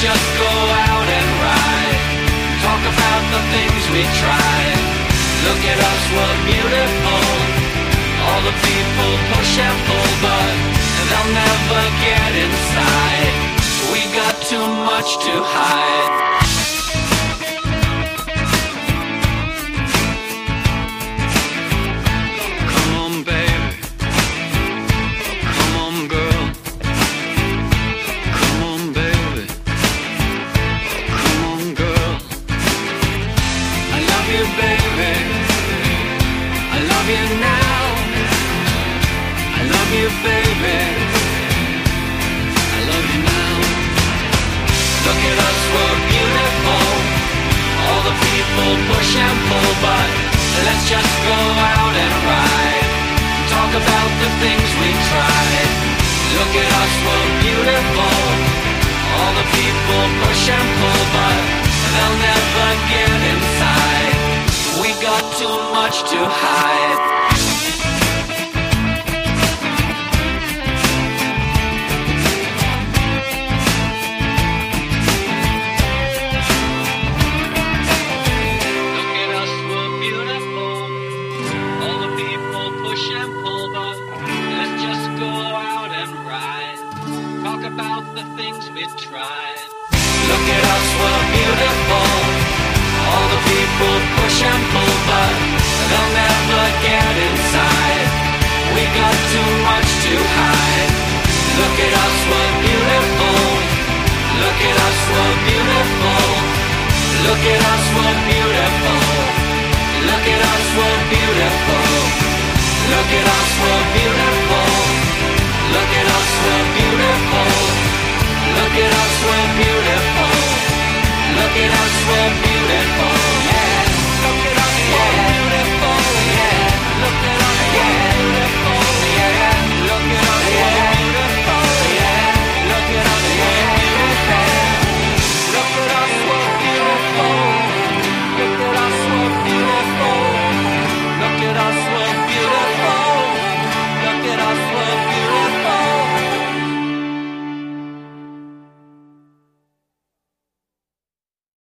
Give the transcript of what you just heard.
just go out and ride. Talk about the things we tried. Look at us, we're beautiful. All the people push and pull, but they'll never get inside. We got too much to hide. Baby, I love you now. Look at us, we're beautiful. All the people push and pull, but let's just go out and ride. Talk about the things we tried. Look at us, we're beautiful. All the people push and pull, but they'll never get inside. We got too much to hide.